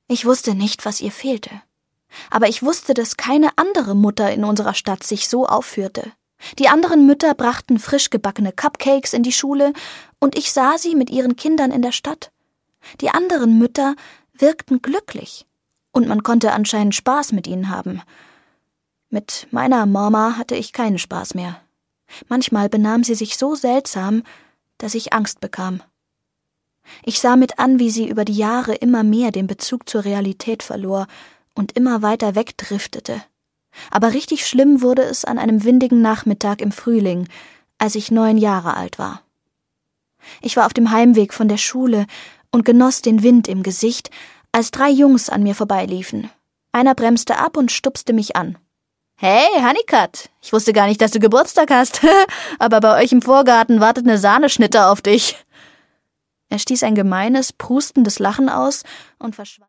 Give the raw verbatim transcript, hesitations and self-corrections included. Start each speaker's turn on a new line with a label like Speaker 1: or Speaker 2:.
Speaker 1: Ich wusste nicht, was ihr fehlte. Aber ich wusste, dass keine andere Mutter in unserer Stadt sich so aufführte. Die anderen Mütter brachten frisch gebackene Cupcakes in die Schule, und ich sah sie mit ihren Kindern in der Stadt. Die anderen Mütter wirkten glücklich, und man konnte anscheinend Spaß mit ihnen haben. Mit meiner Mama hatte ich keinen Spaß mehr. Manchmal benahm sie sich so seltsam, dass ich Angst bekam. Ich sah mit an, wie sie über die Jahre immer mehr den Bezug zur Realität verlor und immer weiter wegdriftete. Aber richtig schlimm wurde es an einem windigen Nachmittag im Frühling, als ich neun Jahre alt war. Ich war auf dem Heimweg von der Schule und genoss den Wind im Gesicht, als drei Jungs an mir vorbeiliefen. Einer bremste ab und stupste mich an. »Hey, Honeycutt, ich wusste gar nicht, dass du Geburtstag hast, aber bei euch im Vorgarten wartet eine Sahneschnitte auf dich.« Er stieß ein gemeines, prustendes Lachen aus und verschwand.